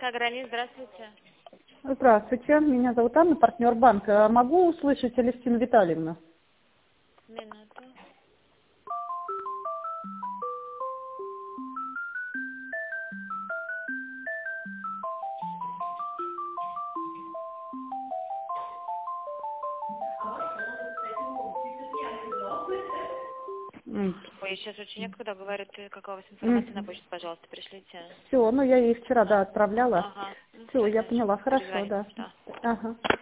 КСК «Гранит», здравствуйте. Здравствуйте, меня зовут Анна, партнер банка. Могу услышать Алевтину Витальевну? Минуту. Ой, сейчас очень некогда, говорит, какая у вас информация на почту, пожалуйста, пришлите. Все, ну я ей вчера, да, отправляла. Ага, Все, все, я хорошо. поняла, хорошо, Перезвоним. да. Да. Ага.